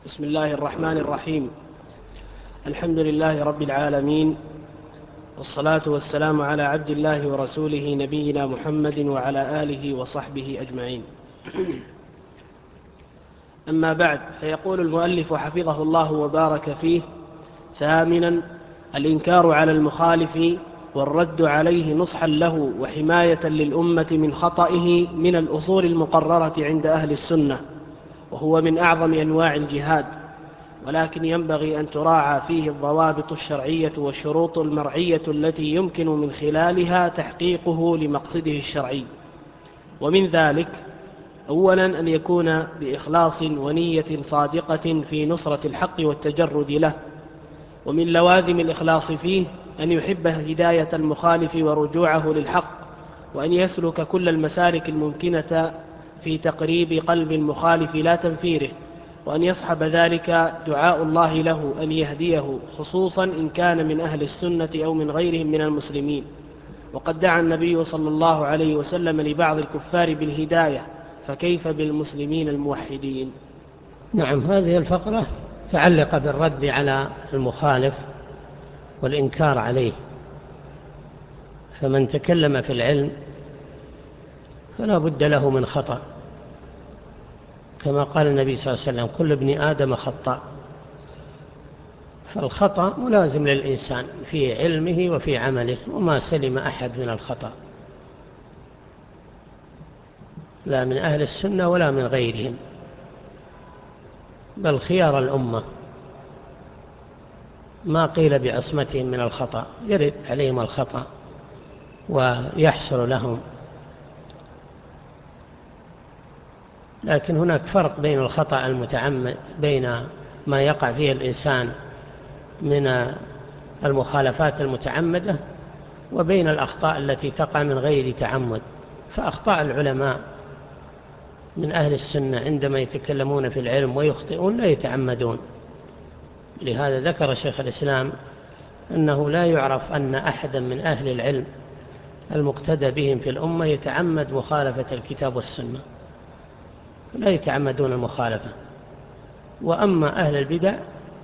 بسم الله الرحمن الرحيم. الحمد لله رب العالمين، والصلاة والسلام على عبد الله ورسوله نبينا محمد وعلى آله وصحبه أجمعين. أما بعد، فيقول المؤلف حفظه الله وبارك فيه: ثامنا، الإنكار على المخالف والرد عليه نصحا له وحماية للأمة من خطئه من الأصول المقررة عند أهل السنة، وهو من أعظم أنواع الجهاد، ولكن ينبغي أن تراعى فيه الضوابط الشرعية والشروط المرعية التي يمكن من خلالها تحقيقه لمقصده الشرعي. ومن ذلك: أولا، أن يكون بإخلاص ونية صادقة في نصرة الحق والتجرد له. ومن لوازم الإخلاص فيه أن يحب هداية المخالف ورجوعه للحق، وأن يسلك كل المسالك الممكنة في تقريب قلب المخالف لا تنفيره، وأن يصحب ذلك دعاء الله له أن يهديه، خصوصا إن كان من أهل السنة أو من غيرهم من المسلمين. وقد دعا النبي صلى الله عليه وسلم لبعض الكفار بالهداية، فكيف بالمسلمين الموحدين؟ نعم، هذه الفقرة متعلقة بالرد على المخالف والإنكار عليه. فمن تكلم في العلم فلا بد له من خطأ، كما قال النبي صلى الله عليه وسلم: كل ابن آدم خطاء. فالخطأ ملازم للإنسان في علمه وفي عمله، وما سلم أحد من الخطأ، لا من أهل السنة ولا من غيرهم، بل خيار الأمة ما قيل بعصمتهم من الخطأ، يرد عليهم الخطأ ويحصل لهم. لكن هناك فرق بين الخطأ المتعمد، بين ما يقع فيه الإنسان من المخالفات المتعمدة، وبين الأخطاء التي تقع من غير تعمد. فأخطاء العلماء من أهل السنة عندما يتكلمون في العلم ويخطئون لا يتعمدون. لهذا ذكر شيخ الإسلام أنه لا يعرف أن أحدا من أهل العلم المقتدى بهم في الأمة يتعمد مخالفة الكتاب والسنة، لا يتعمدون المخالفة. وأما أهل البدع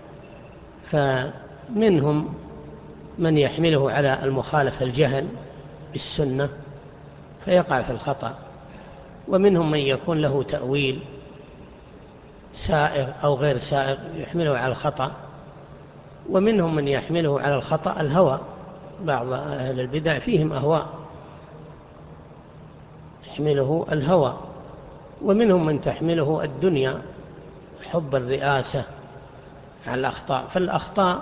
فمنهم من يحمله على المخالفة الجهل بالسنة فيقع في الخطأ، ومنهم من يكون له تأويل سائغ أو غير سائغ يحمله على الخطأ، ومنهم من يحمله على الخطأ الهوى. بعض أهل البدع فيهم أهواء يحمله الهوى، ومنهم من تحمله الدنيا، حب الرئاسة على الأخطاء. فالأخطاء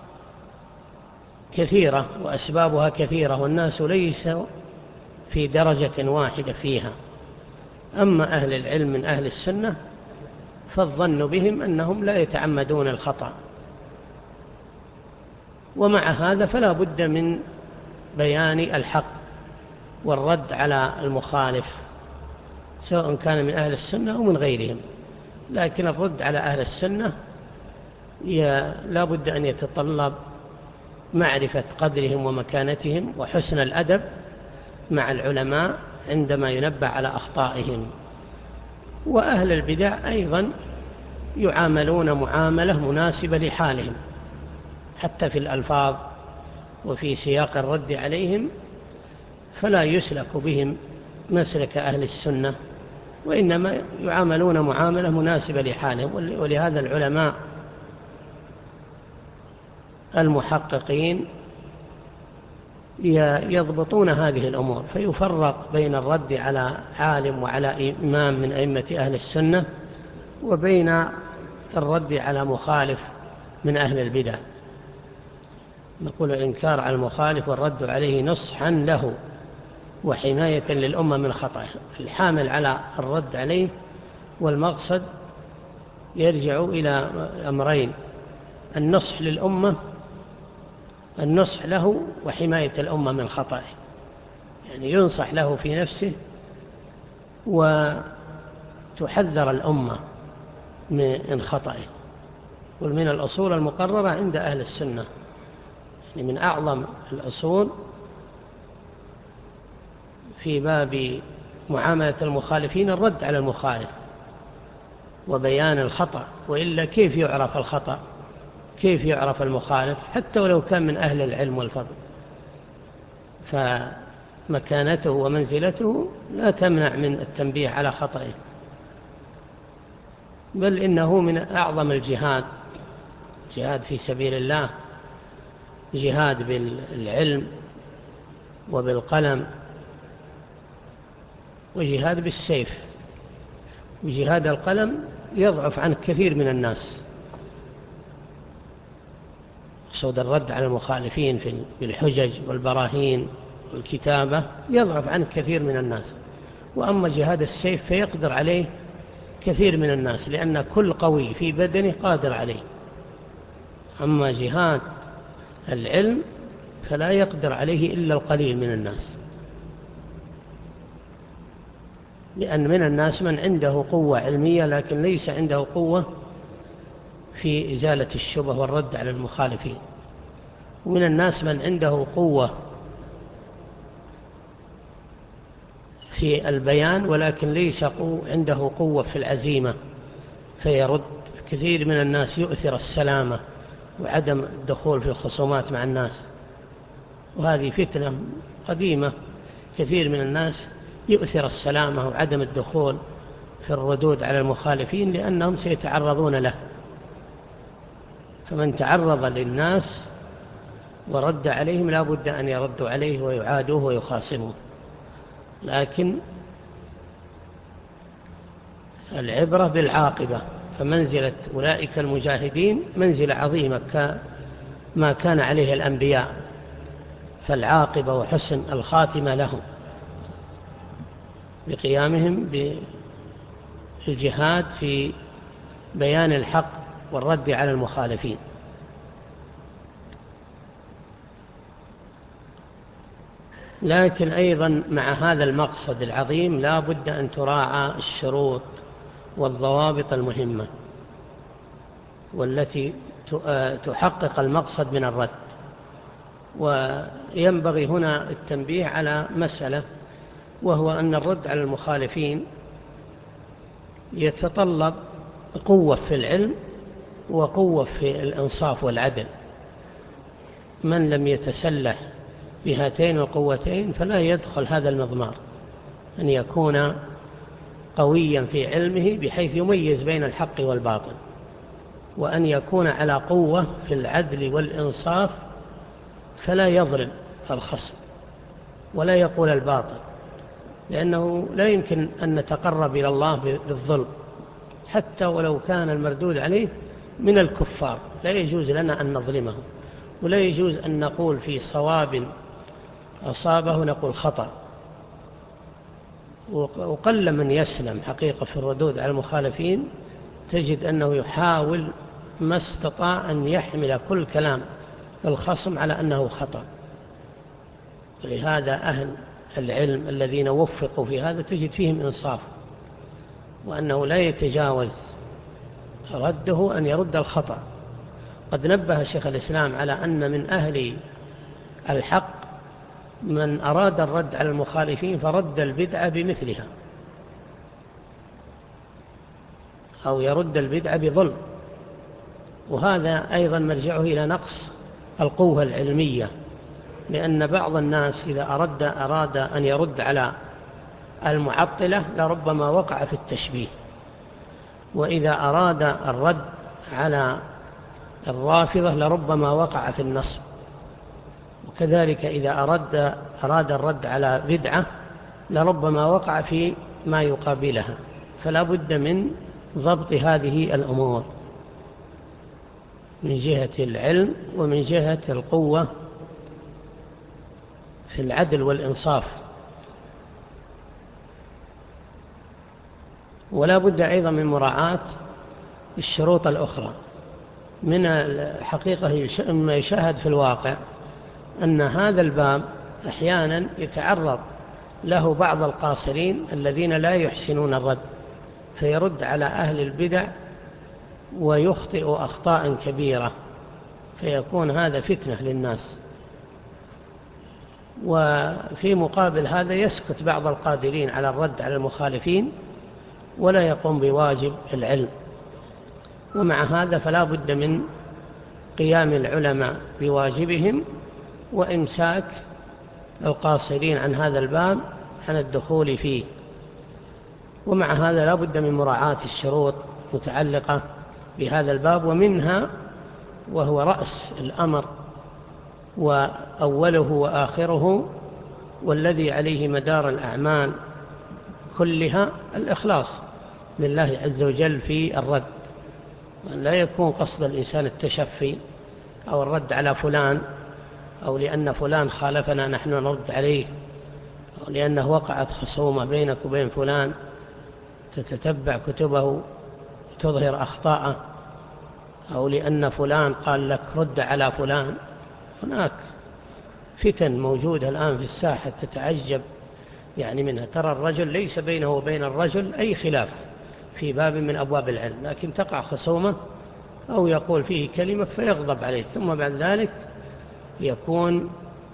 كثيرة وأسبابها كثيرة، والناس ليس في درجة واحدة فيها. أما أهل العلم من أهل السنة فالظن بهم أنهم لا يتعمدون الخطأ. ومع هذا فلا بد من بيان الحق والرد على المخالف، سواء كان من أهل السنة أو من غيرهم. لكن الرد على أهل السنة لا بد أن يتطلب معرفة قدرهم ومكانتهم وحسن الأدب مع العلماء عندما ينبه على أخطائهم. وأهل البدع أيضا يعاملون معاملة مناسبة لحالهم، حتى في الألفاظ وفي سياق الرد عليهم، فلا يسلك بهم مسلك أهل السنة، وإنما يعاملون معاملة مناسبة لحالهم. ولهذا العلماء المحققين يضبطون هذه الأمور، فيفرق بين الرد على عالم وعلى إمام من أئمة أهل السنة، وبين الرد على مخالف من أهل البدع. نقول: الإنكار على المخالف والرد عليه نصحا له وحماية للأمة من خطأه. الحامل على الرد عليه والمقصد يرجع إلى أمرين: النصح للأمة، النصح له وحماية الأمة من خطأه، يعني ينصح له في نفسه وتحذر الأمة من خطأه. ومن الأصول المقررة عند أهل السنة، يعني من أعظم الأصول في باب معاملة المخالفين الرد على المخالف، وبيان الخطأ، وإلا كيف يعرف الخطأ؟ كيف يعرف المخالف حتى ولو كان من أهل العلم والفضل؟ فمكانته ومنزلته لا تمنع من التنبيه على خطئه، بل إنه من أعظم الجهاد، جهاد في سبيل الله، جهاد بالعلم وبالقلم، وجهاد بالسيف. وجهاد القلم يضعف عن كثير من الناس، صود الرد على المخالفين في الحجج والبراهين والكتابة يضعف عن كثير من الناس. وأما جهاد السيف فيقدر عليه كثير من الناس، لأن كل قوي في بدنه قادر عليه. أما جهاد العلم فلا يقدر عليه إلا القليل من الناس، لأن من الناس من عنده قوة علمية لكن ليس عنده قوة في إزالة الشبه والرد على المخالفين، ومن الناس من عنده قوة في البيان ولكن ليس عنده قوة في العزيمة فيرد. كثير من الناس يؤثر السلامة وعدم الدخول في الخصومات مع الناس، وهذه فتنة قديمة. كثير من الناس يؤثر السلامة وعدم الدخول في الردود على المخالفين لأنهم سيتعرضون له، فمن تعرض للناس ورد عليهم لا بد أن يردوا عليه ويعادوه ويخاصموه. لكن العبرة بالعاقبة، فمنزلة أولئك المجاهدين منزلة عظيمة كما كان عليه الأنبياء، فالعاقبة وحسن الخاتمة لهم بقيامهم بالجهاد في بيان الحق والرد على المخالفين. لكن أيضا مع هذا المقصد العظيم لا بد أن تراعى الشروط والضوابط المهمة والتي تحقق المقصد من الرد. وينبغي هنا التنبيه على مسألة، وهو أن الرد على المخالفين يتطلب قوة في العلم وقوة في الإنصاف والعدل. من لم يتسلح بهاتين القوتين فلا يدخل هذا المضمار، أن يكون قويا في علمه بحيث يميز بين الحق والباطل، وأن يكون على قوة في العدل والإنصاف فلا يظلم الخصم ولا يقول الباطل، لأنه لا يمكن أن نتقرب إلى الله بالظلم حتى ولو كان المردود عليه من الكفار. لا يجوز لنا أن نظلمه، ولا يجوز أن نقول في صواب أصابه نقول خطأ. وقل من يسلم حقيقة في الردود على المخالفين، تجد أنه يحاول ما استطاع أن يحمل كل كلام الخصم على أنه خطأ. ولهذا أهل العلم الذين وفقوا في هذا تجد فيهم إنصاف، وأنه لا يتجاوز رده أن يرد الخطأ. قد نبه شيخ الإسلام على أن من أهل الحق من أراد الرد على المخالفين فرد البدعة بمثلها، أو يرد البدعة بظلم، وهذا أيضا مرجعه إلى نقص القوة العلمية، لأن بعض الناس إذا أراد أن يرد على المعطلة لربما وقع في التشبيه، وإذا أراد الرد على الرافضة لربما وقع في النصب، وكذلك إذا أراد الرد على بدعة لربما وقع في ما يقابلها. فلا بد من ضبط هذه الأمور من جهة العلم ومن جهة القوة في العدل والإنصاف. ولا بد أيضا من مراعاة الشروط الأخرى. من الحقيقة ما يشاهد في الواقع أن هذا الباب أحيانا يتعرض له بعض القاصرين الذين لا يحسنون الرد، فيرد على أهل البدع ويخطئ أخطاء كبيرة، فيكون هذا فتنة للناس. وفي مقابل هذا يسكت بعض القادرين على الرد على المخالفين ولا يقوم بواجب العلم. ومع هذا فلا بد من قيام العلماء بواجبهم وإمساك القاصرين عن هذا الباب عن الدخول فيه. ومع هذا لا بد من مراعاة الشروط متعلقة بهذا الباب، ومنها وهو رأس الأمر وأوله وآخره والذي عليه مدار الأعمال كلها الإخلاص لله عز وجل في الرد، لا يكون قصد الإنسان التشفي أو الرد على فلان، أو لأن فلان خالفنا نحن نرد عليه، أو لأنه وقعت خصومة بينك وبين فلان تتتبع كتبه تظهر أخطاءه، أو لأن فلان قال لك رد على فلان. هناك فتن موجودة الآن في الساحة تتعجب يعني منها. ترى الرجل ليس بينه وبين الرجل أي خلاف في باب من أبواب العلم، لكن تقع خصومة أو يقول فيه كلمة فيغضب عليه، ثم بعد ذلك يكون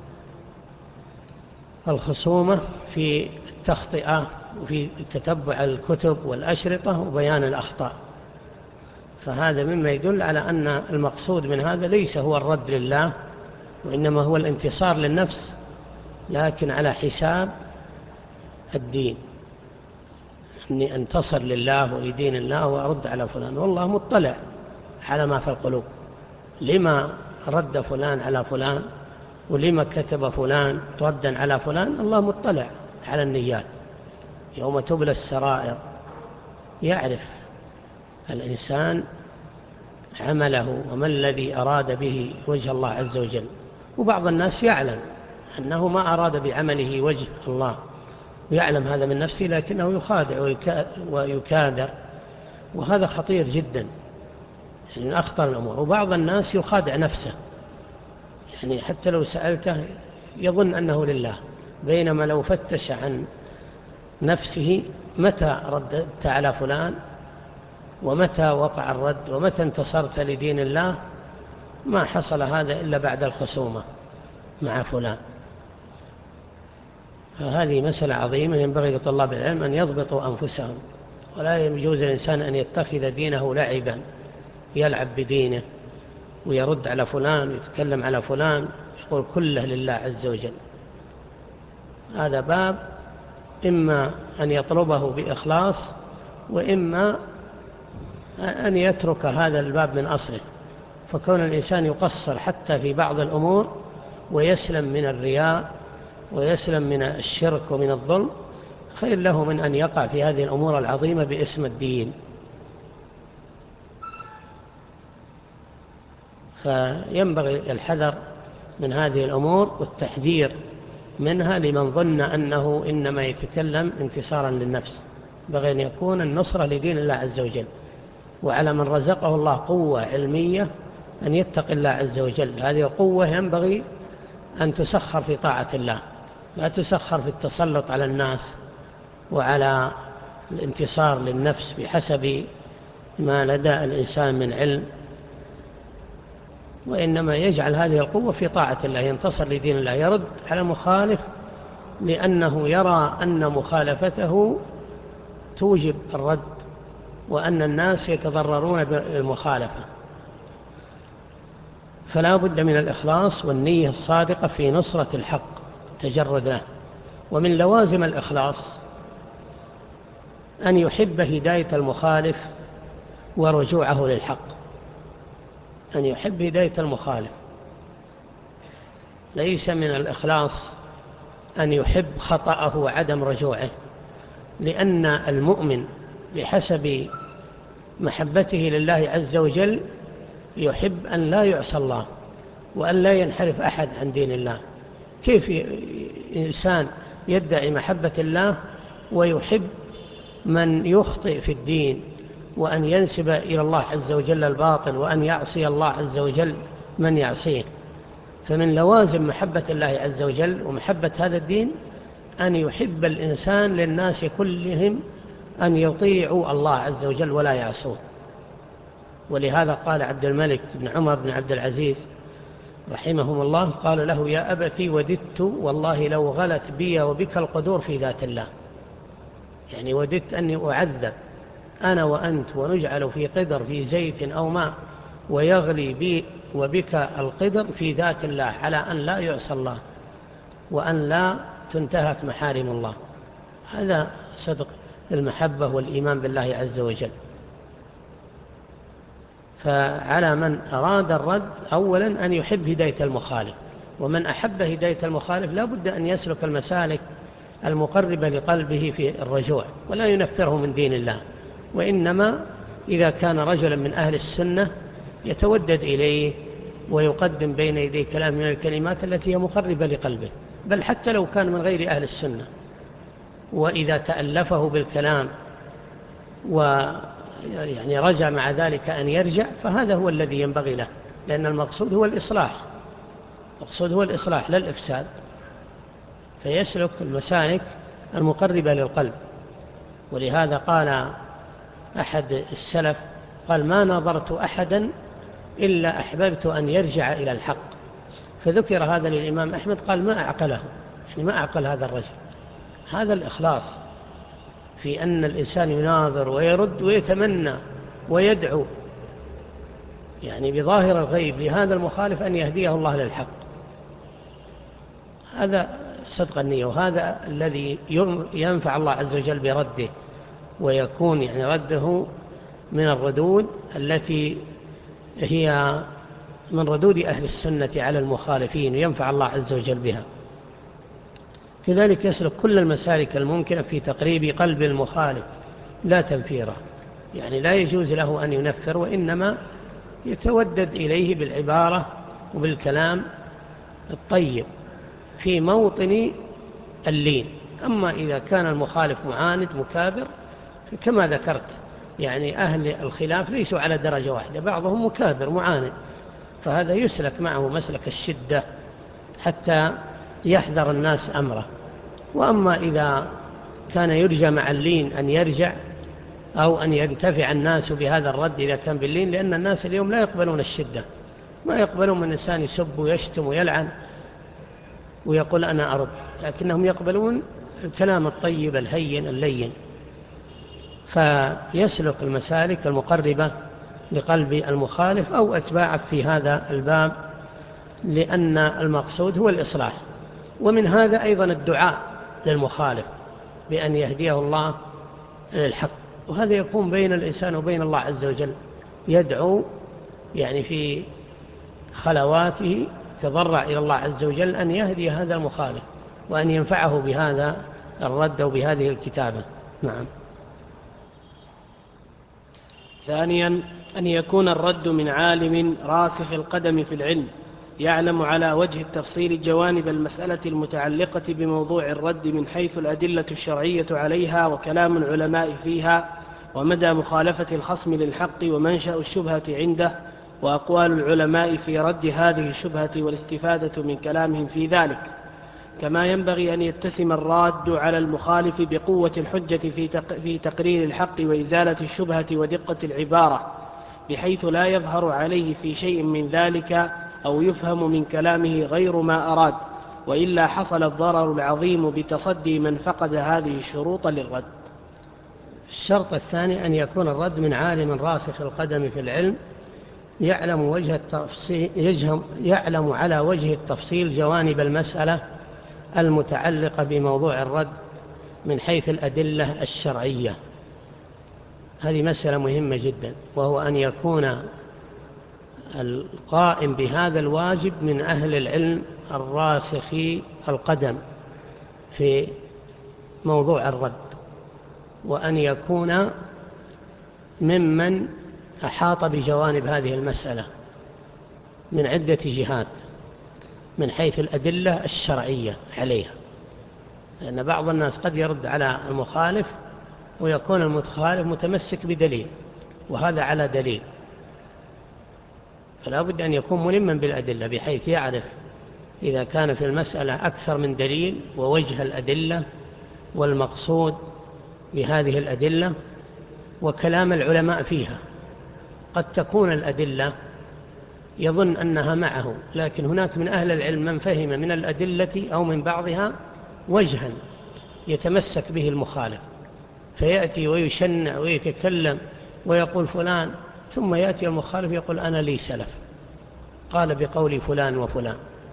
الخصومة في التخطئة وفي تتبع الكتب والأشرطة وبيان الأخطاء. فهذا مما يدل على أن المقصود من هذا ليس هو الرد لله، وإنما هو الانتصار للنفس، لكن على حساب الدين، أني أنتصر لله ولدين الله وأرد على فلان، والله مطلع على ما في القلوب. لما رد فلان على فلان ولما كتب فلان ردا على فلان؟ الله مطلع على النيات. يوم تبلى السرائر يعرف الإنسان عمله وما الذي أراد به وجه الله عز وجل. وبعض الناس يعلم أنه ما أراد بعمله وجه الله، ويعلم هذا من نفسه، لكنه يخادع ويكادر، وهذا خطير جدا، يعني من أخطر الأمور. وبعض الناس يخادع نفسه، يعني حتى لو سألته يظن أنه لله، بينما لو فتش عن نفسه متى رددت على فلان ومتى وقع الرد ومتى انتصرت لدين الله، ما حصل هذا إلا بعد الخصومة مع فلان. فهذه مسألة عظيمة ينبغي لطلاب العلم أن يضبطوا أنفسهم، ولا يجوز الإنسان أن يتخذ دينه لعبا يلعب بدينه ويرد على فلان ويتكلم على فلان، يقول كله لله عز وجل. هذا باب إما أن يطلبه بإخلاص، وإما أن يترك هذا الباب من أصله. فكون الإنسان يقصر حتى في بعض الأمور ويسلم من الرياء ويسلم من الشرك ومن الظلم خير له من أن يقع في هذه الأمور العظيمة باسم الدين. فينبغي الحذر من هذه الأمور والتحذير منها لمن ظن أنه إنما يتكلم انتصارا للنفس، بغي أن يكون النصرة لدين الله عز وجل. وعلى من رزقه الله قوة علمية أن يتقي الله عز وجل. هذه القوة ينبغي أن تسخر في طاعة الله، لا تسخر في التسلط على الناس وعلى الانتصار للنفس بحسب ما لدى الإنسان من علم، وإنما يجعل هذه القوة في طاعة الله، ينتصر لدين الله، يرد على المخالف لأنه يرى أن مخالفته توجب الرد وأن الناس يتضررون بالمخالفة. فلا بد من الإخلاص والنية الصادقة في نصرة الحق تجرد له. ومن لوازم الإخلاص أن يحب هداية المخالف ورجوعه للحق، أن يحب هداية المخالف. ليس من الإخلاص أن يحب خطأه وعدم رجوعه، لأن المؤمن بحسب محبته لله عز وجل يحب أن لا يعصى الله وأن لا ينحرف أحد عن دين الله. كيف إنسان يدعي محبة الله ويحب من يخطئ في الدين وأن ينسب إلى الله عز وجل الباطل وأن يعصي الله عز وجل من يعصيه؟ فمن لوازم محبة الله عز وجل ومحبة هذا الدين أن يحب الإنسان للناس كلهم أن يطيعوا الله عز وجل ولا يعصوه. ولهذا قال عبد الملك بن عمر بن عبد العزيز رحمهم الله، قال له: يا أبتي وددت والله لو غلت بي وبك القدور في ذات الله. يعني وددت أني أعذب أنا وأنت ونجعل في قدر في زيت أو ماء ويغلي بي وبك القدر في ذات الله على أن لا يعصى الله وأن لا تنتهك محارم الله. هذا صدق المحبة والإيمان بالله عز وجل. فعلى من أراد الرد أولا أن يحب هداية المخالف، ومن أحب هداية المخالف لا بد أن يسلك المسالك المقربة لقلبه في الرجوع ولا ينفره من دين الله، وإنما إذا كان رجلا من أهل السنة يتودد إليه ويقدم بين يديه كلام من الكلمات التي هي مقربة لقلبه، بل حتى لو كان من غير أهل السنة، وإذا تألفه بالكلام ويعني رجع مع ذلك أن يرجع فهذا هو الذي ينبغي له، لأن المقصود هو الإصلاح، المقصود هو الإصلاح لا الإفساد، فيسلك المسالك المقربة للقلب. ولهذا قال أحد السلف قال: ما نظرت أحدا إلا أحببت أن يرجع إلى الحق. فذكر هذا للإمام أحمد قال: ما أعقله، يعني ما أعقل هذا الرجل. هذا الإخلاص في أن الإنسان يناظر ويرد ويتمنى ويدعو يعني بظاهر الغيب لهذا المخالف أن يهديه الله للحق، هذا صدق النية، وهذا الذي ينفع الله عز وجل برده، ويكون يعني رده من الردود التي هي من ردود أهل السنة على المخالفين، وينفع الله عز وجل بها. كذلك يسلك كل المسالك الممكنة في تقريب قلب المخالف لا تنفيره، يعني لا يجوز له أن ينفر، وإنما يتودد إليه بالعبارة وبالكلام الطيب في موطن اللين. أما إذا كان المخالف معاند مكابر كما ذكرت، يعني أهل الخلاف ليسوا على درجة واحدة، بعضهم مكابر معاند، فهذا يسلك معه مسلك الشدة حتى يحذر الناس أمره. وأما إذا كان يرجى مع اللين أن يرجع أو أن ينتفع الناس بهذا الرد إذا كان باللين، لأن الناس اليوم لا يقبلون الشدة، ما يقبلون من إنسان يسب ويشتم ويلعن ويقول أنا أرد، لكنهم يقبلون الكلام الطيب الهين اللين. فيسلك المسالك المقربة لقلب المخالف أو أتباعه في هذا الباب، لأن المقصود هو الإصلاح. ومن هذا أيضا الدعاء للمخالف بأن يهديه الله للحق، وهذا يكون بين الإنسان وبين الله عز وجل، يدعو يعني في خلواته تضرع إلى الله عز وجل أن يهدي هذا المخالف وأن ينفعه بهذا الرد وبهذه الكتابة. نعم. ثانيا أن يكون الرد من عالم راسخ القدم في العلم، يعلم على وجه التفصيل جوانب المسألة المتعلقة بموضوع الرد من حيث الأدلة الشرعية عليها وكلام العلماء فيها ومدى مخالفة الخصم للحق ومنشأ الشبهة عنده وأقوال العلماء في رد هذه الشبهة والاستفادة من كلامهم في ذلك. كما ينبغي أن يتسم الراد على المخالف بقوة الحجة في تقرير الحق وإزالة الشبهة ودقة العبارة، بحيث لا يظهر عليه في شيء من ذلك أو يفهم من كلامه غير ما أراد، وإلا حصل الضرر العظيم بتصدي من فقد هذه الشروط للرد. الشرط الثاني أن يكون الرد من عالم راسخ القدم في العلم، يعلم على وجه التفصيل جوانب المسألة المتعلقة بموضوع الرد من حيث الأدلة الشرعية. هذه مسألة مهمة جدا، وهو أن يكون القائم بهذا الواجب من أهل العلم الراسخي القدم في موضوع الرد، وأن يكون ممن أحاط بجوانب هذه المسألة من عدة جهات من حيث الأدلة الشرعية عليها، لأن بعض الناس قد يرد على المخالف ويكون المخالف متمسك بدليل وهذا على دليل، فلا بد أن يكون ملما بالأدلة بحيث يعرف إذا كان في المسألة أكثر من دليل ووجه الأدلة والمقصود بهذه الأدلة وكلام العلماء فيها. قد تكون الأدلة يظن أنها معه، لكن هناك من أهل العلم من فهم من الأدلة أو من بعضها وجها يتمسك به المخالف، فيأتي ويشنع ويتكلم ويقول فلان، ثم يأتي المخالف يقول أنا لي سلف قال بقول فلان وفلان،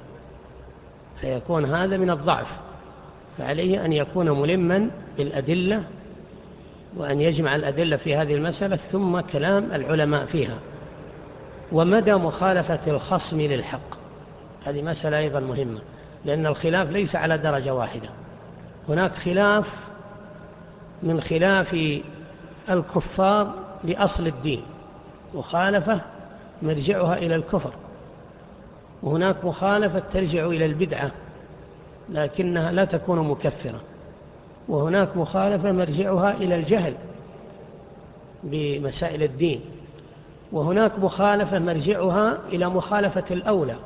فيكون هذا من الضعف. فعليه أن يكون ملما بالأدلة، وأن يجمع الأدلة في هذه المسألة ثم كلام العلماء فيها، ومدى مخالفة الخصم للحق. هذه مسألة أيضا مهمة، لأن الخلاف ليس على درجة واحدة. هناك خلاف من خلاف الكفار لأصل الدين، مخالفة مرجعها إلى الكفر، وهناك مخالفة ترجع إلى البدعة لكنها لا تكون مكفرة، وهناك مخالفة مرجعها إلى الجهل بمسائل الدين، وهناك مخالفة مرجعها إلى مخالفة الأولى،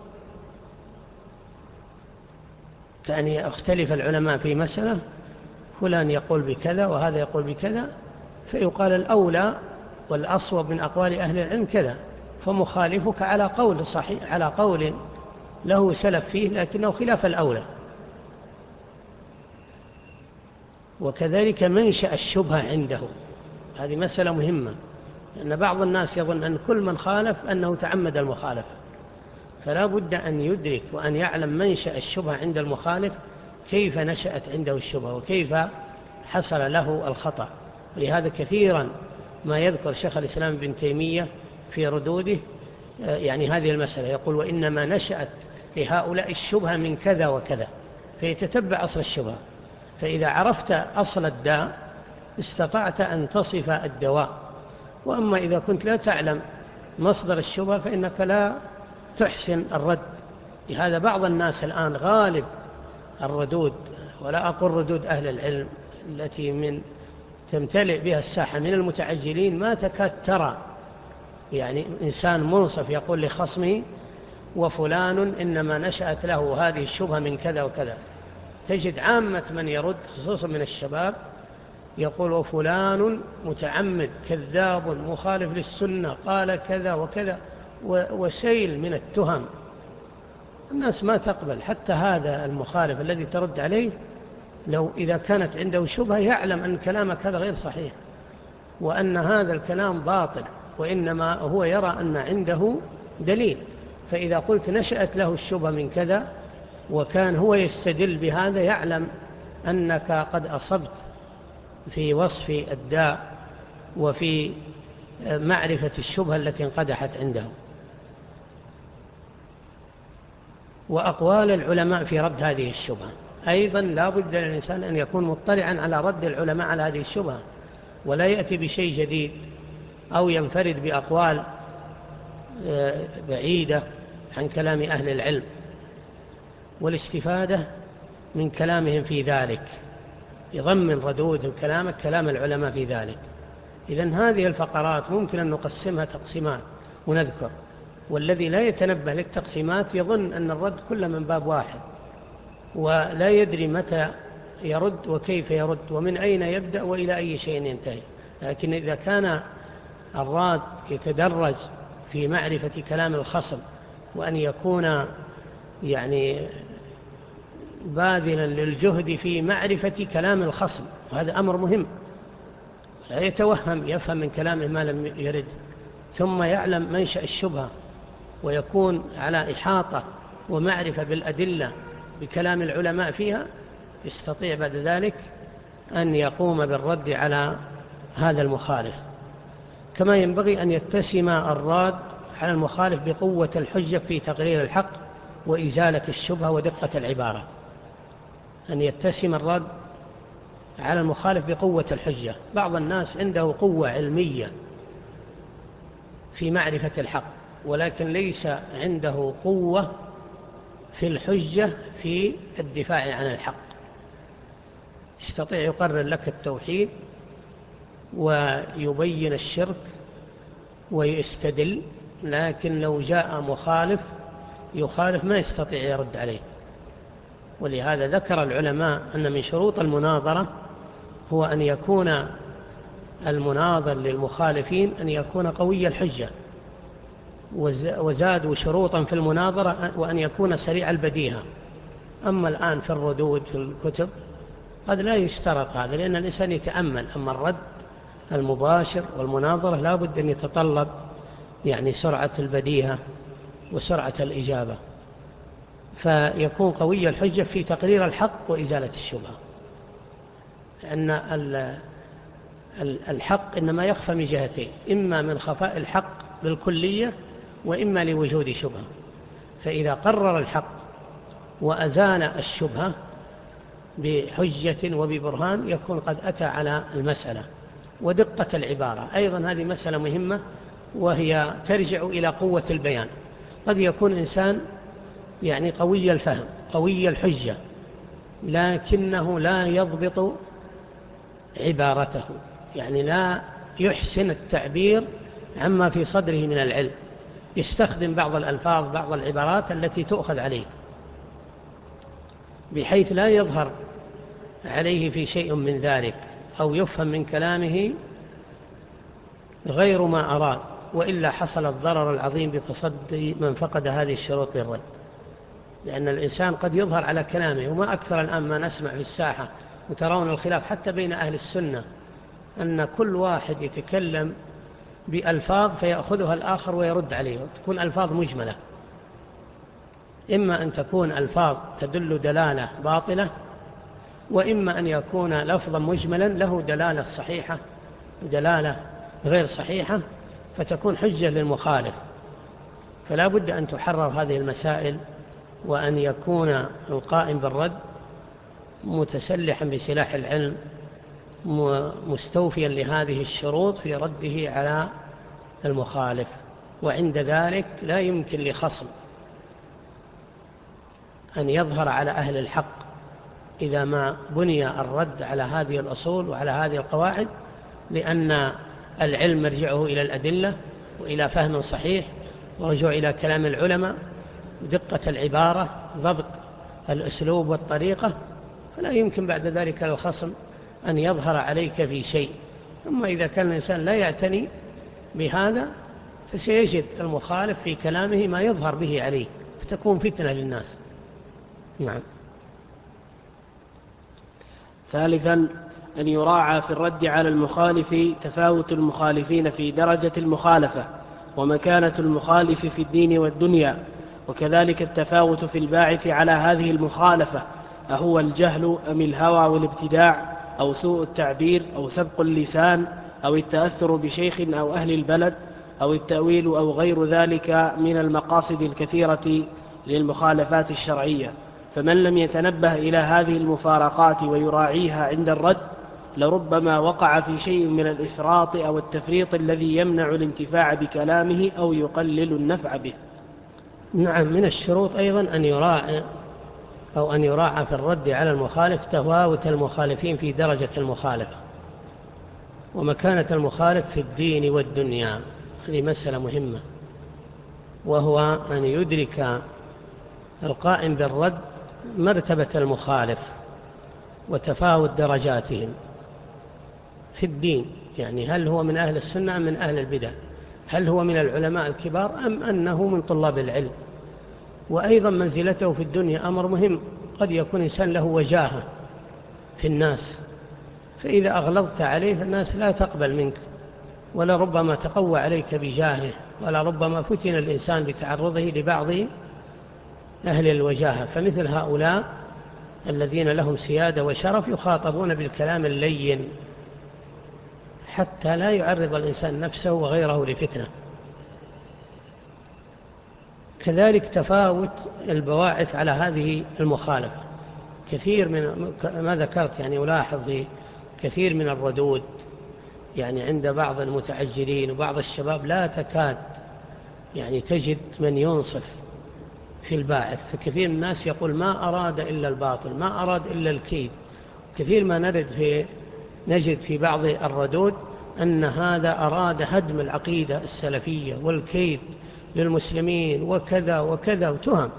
كأن يختلف العلماء في مسألة، فلان يقول بكذا وهذا يقول بكذا، فيقال الأولى والأصوب من أقوال أهل العلم كذا، فمخالفك على قول صحيح، على قول له سلف فيه لكنه خلاف الأولى. وكذلك منشأ الشبهة عنده، هذه مسألة مهمة، لأن بعض الناس يظن أن كل من خالف أنه تعمد المخالفة، فلا بد أن يدرك وأن يعلم منشأ الشبهة عند المخالف، كيف نشأت عنده الشبهة وكيف حصل له الخطأ. ولهذا كثيرا ما يذكر شيخ الإسلام ابن تيمية في ردوده يعني هذه المسألة، يقول وإنما نشأت لهؤلاء الشبهة من كذا وكذا، فيتتبع أصل الشبهة، فإذا عرفت أصل الداء استطعت أن تصف الدواء. وأما إذا كنت لا تعلم مصدر الشبهة فإنك لا تحسن الرد. لهذا بعض الناس الآن غالب الردود، ولا أقول ردود أهل العلم التي من تمتلئ بها الساحة من المتعجلين، ما تكاد ترى يعني إنسان منصف يقول لخصمه وفلان إنما نشأت له هذه الشبهة من كذا وكذا. تجد عامة من يرد خصوصا من الشباب يقول وفلان متعمد كذاب مخالف للسنة قال كذا وكذا، وسيل من التهم. الناس ما تقبل. حتى هذا المخالف الذي ترد عليه لو إذا كانت عنده شبهة يعلم أن كلامك هذا غير صحيح وأن هذا الكلام باطل، وإنما هو يرى أن عنده دليل. فإذا قلت نشأت له الشبهة من كذا وكان هو يستدل بهذا، يعلم أنك قد أصبت في وصف الداء وفي معرفة الشبهة التي انقدحت عنده. وأقوال العلماء في رد هذه الشبهة أيضا لا بد للإنسان أن يكون مطلعا على رد العلماء على هذه الشبهة، ولا يأتي بشيء جديد أو ينفرد بأقوال بعيدة عن كلام أهل العلم، والاستفادة من كلامهم في ذلك، يضمن ردود كلامك كلام العلماء في ذلك. إذن هذه الفقرات ممكن أن نقسمها تقسيمات ونذكر، والذي لا يتنبه للتقسيمات يظن أن الرد كل من باب واحد، ولا يدري متى يرد وكيف يرد ومن أين يبدأ وإلى أي شيء ينتهي. لكن إذا كان الراد يتدرج في معرفة كلام الخصم، وأن يكون يعني باذلا للجهد في معرفة كلام الخصم، وهذا أمر مهم، لا يتوهم يفهم من كلامه ما لم يرد، ثم يعلم منشأ الشبهة ويكون على إحاطة ومعرفة بالأدلة بكلام العلماء فيها، يستطيع بعد ذلك أن يقوم بالرد على هذا المخالف. كما ينبغي أن يتسم الراد على المخالف بقوة الحجة في تقرير الحق وإزالة الشبهة ودقة العبارة، أن يتسم الرد على المخالف بقوة الحجة. بعض الناس عنده قوة علمية في معرفة الحق، ولكن ليس عنده قوة في الحجة في الدفاع عن الحق. يستطيع يقرر لك التوحيد ويبين الشرك ويستدل، لكن لو جاء مخالف يخالف ما يستطيع يرد عليه. ولهذا ذكر العلماء أن من شروط المناظرة هو أن يكون المناظر للمخالفين أن يكون قوي الحجة، وزادوا شروطا في المناظرة وأن يكون سريع البديهة. أما الآن في الردود في الكتب قد لا يشترط هذا، لأن الإنسان يتأمل. أما الرد المباشر والمناظرة لا بد أن يتطلب يعني سرعة البديهة وسرعة الإجابة، فيكون قوي الحجة في تقرير الحق وإزالة الشبهة، لأن الحق إنما يخفى من جهتين، إما من خفاء الحق بالكلية وإما لوجود شبهة. فإذا قرر الحق وأزال الشبهة بحجة وببرهان يكون قد أتى على المسألة. ودقة العبارة أيضا هذه مسألة مهمة، وهي ترجع إلى قوة البيان. قد يكون إنسان يعني قوي الفهم قوي الحجة، لكنه لا يضبط عبارته، يعني لا يحسن التعبير عما في صدره من العلم، يستخدم بعض الألفاظ بعض العبارات التي تؤخذ عليه بحيث لا يظهر عليه في شيء من ذلك، أو يفهم من كلامه غير ما أراد، وإلا حصل الضرر العظيم بتصدي من فقد هذه الشروط للرد. لأن الإنسان قد يظهر على كلامه، وما أكثر الآن ما نسمع في الساحة وترون الخلاف حتى بين أهل السنة، أن كل واحد يتكلم بألفاظ فيأخذها الآخر ويرد عليه، تكون ألفاظ مجملة، إما أن تكون ألفاظ تدل دلالة باطلة، وإما أن يكون لفظا مجملا له دلالة صحيحة ودلالة غير صحيحة، فتكون حجة للمخالف. فلا بد أن تحرر هذه المسائل، وأن يكون القائم بالرد متسلحا بسلاح العلم مستوفيا لهذه الشروط في رده على المخالف. وعند ذلك لا يمكن لخصم أن يظهر على أهل الحق إذا ما بني الرد على هذه الأصول وعلى هذه القواعد، لأن العلم مرجعه إلى الأدلة وإلى فهم صحيح ورجوع إلى كلام العلماء، دقة العبارة، ضبط الأسلوب والطريقة. فلا يمكن بعد ذلك للخصم أن يظهر عليك في شيء. أما إذا كان الإنسان لا يعتني بهذا فسيجد المخالف في كلامه ما يظهر به عليه، فتكون فتنة للناس. نعم. ثالثا، أن يراعى في الرد على المخالف تفاوت المخالفين في درجة المخالفة ومكانة المخالف في الدين والدنيا، وكذلك التفاوت في الباعث على هذه المخالفة، أهو الجهل أم الهوى والابتداع أو سوء التعبير أو سبق اللسان أو التأثر بشيخ أو أهل البلد أو التأويل أو غير ذلك من المقاصد الكثيرة للمخالفات الشرعية. فمن لم يتنبه إلى هذه المفارقات ويراعيها عند الرد لربما وقع في شيء من الإفراط أو التفريط الذي يمنع الانتفاع بكلامه أو يقلل النفع به. نعم، من الشروط أيضا أن يراعى في الرد على المخالف تفاوت المخالفين في درجة المخالفة ومكانة المخالف في الدين والدنيا. هذه مسألة مهمة، وهو أن يدرك القائم بالرد مرتبة المخالف وتفاوت درجاتهم في الدين، يعني هل هو من أهل السنة أم من أهل البدع، هل هو من العلماء الكبار أم أنه من طلاب العلم. وأيضا منزلته في الدنيا أمر مهم، قد يكون إنسان له وجاهة في الناس، فإذا أغلظت عليه الناس لا تقبل منك، ولا ربما تقوى عليك بجاهه، ولا ربما فتن الإنسان بتعرضه لبعض أهل الوجاهة. فمثل هؤلاء الذين لهم سيادة وشرف يخاطبون بالكلام اللين حتى لا يعرض الإنسان نفسه وغيره لفتنة. كذلك تفاوت البواعث على هذه المخالفة. كثير من ما ذكرت يعني ألاحظ في كثير من الردود يعني عند بعض المتعجلين وبعض الشباب لا تكاد يعني تجد من ينصف في الباعث. فكثير من الناس يقول ما أراد إلا الباطل، ما أراد إلا الكيد. كثير ما نجد في بعض الردود أن هذا أراد هدم العقيدة السلفية والكيد للمسلمين وكذا وكذا وتهم،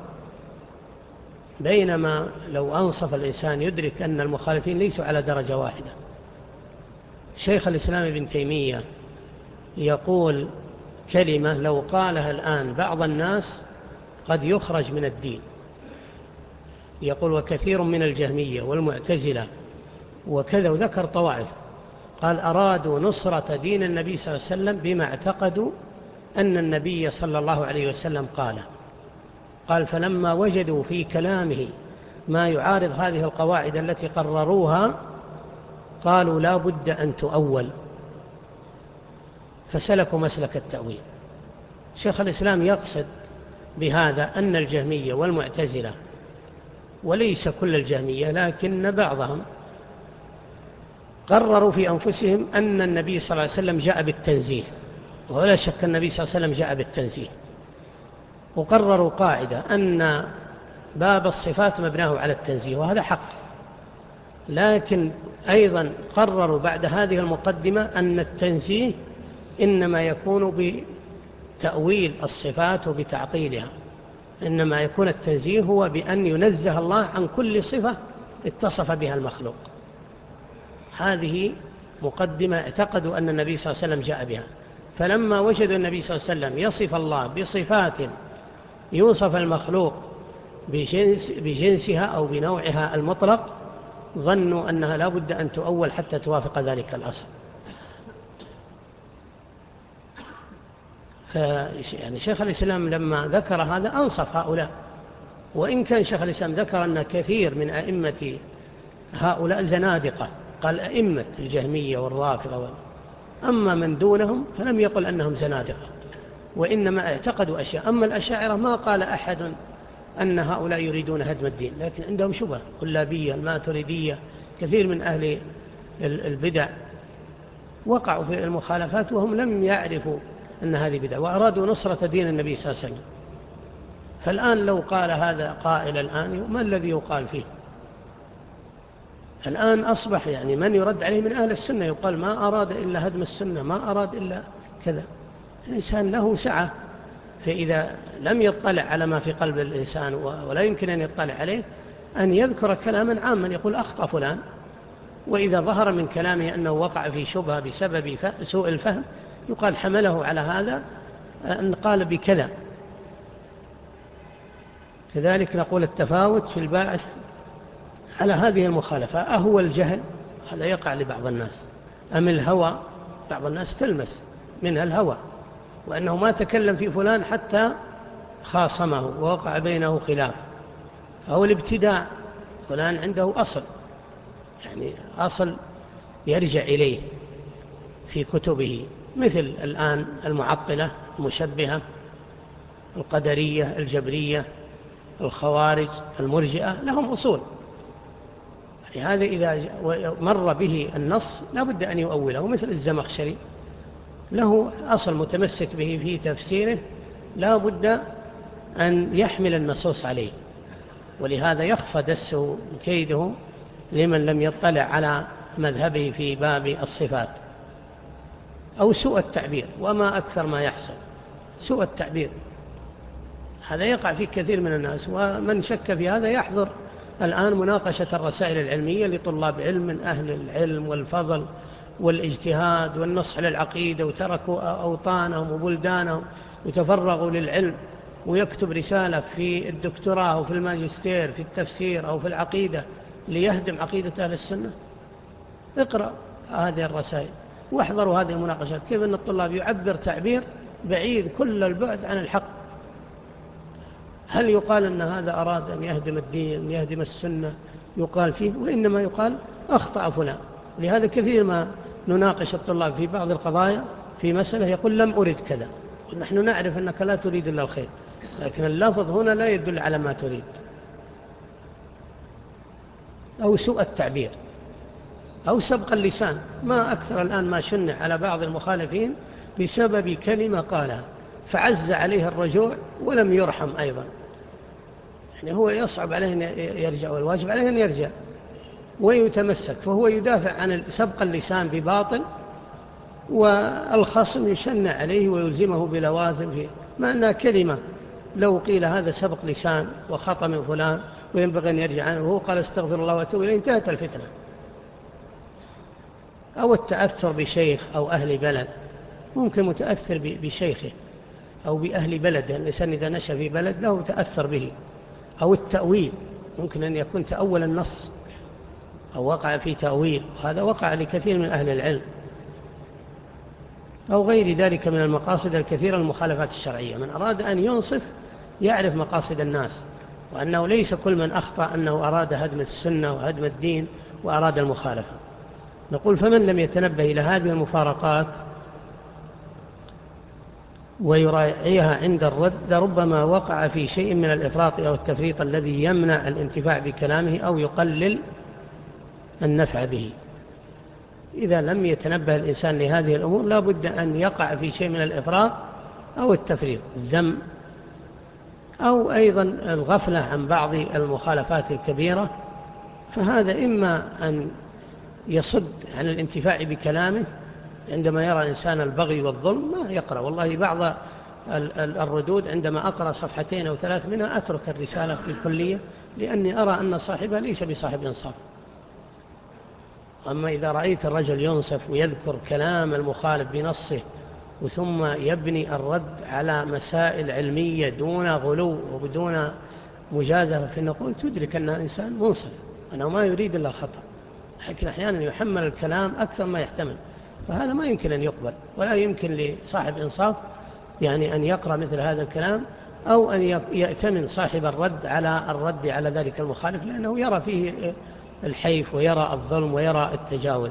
بينما لو أنصف الإنسان يدرك أن المخالفين ليسوا على درجة واحدة. شيخ الإسلام ابن تيمية يقول كلمة لو قالها الآن بعض الناس قد يخرج من الدين. يقول وكثير من الجهمية والمعتزلة وكذا، وذكر طوائف. قال أرادوا نصرة دين النبي صلى الله عليه وسلم بما اعتقدوا أن النبي صلى الله عليه وسلم قال فلما وجدوا في كلامه ما يعارض هذه القواعد التي قرروها قالوا لا بد أن تؤول، فسلكوا مسلك التأويل. شيخ الإسلام يقصد بهذا أن الجهمية والمعتزلة، وليس كل الجهمية لكن بعضهم، قرروا في أنفسهم أن النبي صلى الله عليه وسلم جاء بالتنزيه، ولا شك النبي صلى الله عليه وسلم جاء بالتنزيه. وقرروا قاعدة أن باب الصفات مبناه على التنزيه، وهذا حق. لكن أيضا قرروا بعد هذه المقدمة أن التنزيه إنما يكون بتأويل الصفات وبتعطيلها، إنما يكون التنزيه هو بأن ينزه الله عن كل صفة اتصف بها المخلوق. هذه مقدمة اعتقدوا أن النبي صلى الله عليه وسلم جاء بها. فلما وجدوا النبي صلى الله عليه وسلم يصف الله بصفات يوصف المخلوق بجنسها أو بنوعها المطلق، ظنوا أنها لا بد أن تؤول حتى توافق ذلك الأصل. يعني شيخ الإسلام لما ذكر هذا أنصف هؤلاء، وإن كان شيخ الإسلام ذكر أن كثير من أئمة هؤلاء زنادقة، قال أئمة الجهمية والرافضة، أما من دونهم فلم يقل أنهم زنادقة، وإنما اعتقدوا أشياء. أما الأشاعرة ما قال أحد أن هؤلاء يريدون هدم الدين، لكن عندهم شبهة، كلابية، الماتريدية، كثير من أهل البدع وقعوا في المخالفات وهم لم يعرفوا أن هذه بدع، وأرادوا نصرة دين النبي صلى الله عليه وسلم. فالآن لو قال هذا قائل الآن، ما الذي يقال فيه؟ الآن أصبح يعني من يرد عليه من أهل السنة يقال ما أراد إلا هدم السنة، ما أراد إلا كذا. الإنسان له سعة، فإذا لم يطلع على ما في قلب الإنسان ولا يمكن أن يطلع عليه، أن يذكر كلاما عاما يقول أخطأ فلان، وإذا ظهر من كلامه أنه وقع في شبهة بسبب سوء الفهم يقال حمله على هذا أن قال بكذا. كذلك نقول التفاوت في الباعث على هذه المخالفة، أهو الجهل، هذا يقع لبعض الناس، أم الهوى، بعض الناس تلمس منها الهوى، وأنه ما تكلم في فلان حتى خاصمه ووقع بينه خلاف، أو الابتداع، فلان عنده أصل، يعني أصل يرجع إليه في كتبه، مثل الآن المعطلة، المشبهة، القدرية، الجبرية، الخوارج، المرجئة، لهم أصول. هذا إذا مر به النص لا بد أن يؤوله، مثل الزمخشري له أصل متمسك به في تفسيره، لا بد أن يحمل النصوص عليه، ولهذا يخفى دسه كيده لمن لم يطلع على مذهبه في باب الصفات. أو سوء التعبير، وما أكثر ما يحصل سوء التعبير، هذا يقع في كثير من الناس، ومن شك في هذا يحضر الآن مناقشة الرسائل العلمية لطلاب علم من أهل العلم والفضل والاجتهاد والنصح للعقيدة، وتركوا أوطانهم وبلدانهم وتفرغوا للعلم، ويكتب رسالة في الدكتوراه أو في الماجستير في التفسير أو في العقيدة ليهدم عقيدة أهل السنة. اقرأ هذه الرسائل واحضروا هذه المناقشات، كيف أن الطلاب يعبر تعبير بعيد كل البعد عن الحق. هل يقال أن هذا أراد أن يهدم الدين، أن يهدم السنة؟ يقال فيه، وإنما يقال أخطأ فلان. لهذا كثير ما نناقش الطلاب في بعض القضايا في مسألة يقول لم أرد كذا، ونحن نعرف أنك لا تريد إلا الخير، لكن اللفظ هنا لا يدل على ما تريد. أو سوء التعبير، أو سبق اللسان، ما أكثر الآن ما شنع على بعض المخالفين بسبب كلمة قالها فعز عليه الرجوع ولم يرحم أيضا. يعني هو يصعب عليه أن يرجع، والواجب عليه أن يرجع ويتمسك، فهو يدافع عن سبق اللسان بباطل، والخصم يشنع عليه ويلزمه بلوازم فيه، مع أنها كلمة لو قيل هذا سبق لسان وخطأ من فلان وينبغي أن يرجع عنه، وهو قال استغفر الله واتوب إليه، انتهت الفتنة. أو التأثر بشيخ أو أهل بلد، ممكن متأثر بشيخه أو بأهل بلد، الإنسان إذا نشأ في بلد له تأثر به. أو التأويل، ممكن أن يكون تأول النص أو وقع في تأويل، هذا وقع لكثير من أهل العلم، أو غير ذلك من المقاصد الكثيرة المخالفات الشرعية. من أراد أن ينصف يعرف مقاصد الناس، وأنه ليس كل من أخطأ أنه أراد هدم السنة وهدم الدين وأراد المخالفة. نقول فمن لم يتنبه إلى هذه المفارقات ويراعيها عند الرد لربما وقع في شيء من الإفراط أو التفريط الذي يمنع الانتفاع بكلامه أو يقلل النفع به. إذا لم يتنبه الإنسان لهذه الأمور لا بد أن يقع في شيء من الإفراط أو التفريط، الذم أو أيضا الغفلة عن بعض المخالفات الكبيرة، فهذا إما أن يصد عن الانتفاع بكلامه عندما يرى إنسان البغي والظلم ما يقرأ. والله بعض الردود عندما أقرأ صفحتين أو 3 منها أترك الرسالة في الكلية، لأني أرى أن صاحبها ليس بصاحب إنصاف. أما إذا رأيت الرجل ينصف ويذكر كلام المخالف بنصه وثم يبني الرد على مسائل علمية دون غلو وبدون مجازفة في النقول، تدرك أنه إنسان منصف، أنه ما يريد إلا الخطأ، لكن أحيانا يحمل الكلام أكثر ما يحتمل، فهذا ما يمكن أن يقبل. ولا يمكن لصاحب إنصاف يعني أن يقرأ مثل هذا الكلام أو أن يأتمن صاحب الرد على ذلك المخالف، لأنه يرى فيه الحيف ويرى الظلم ويرى التجاوز.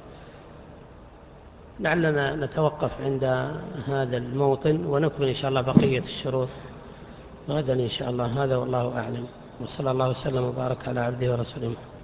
لعلنا نتوقف عند هذا الموطن ونكمل إن شاء الله بقية الشروط غدا إن شاء الله. هذا والله أعلم، وصلى الله وسلم وبارك على عبده ورسوله.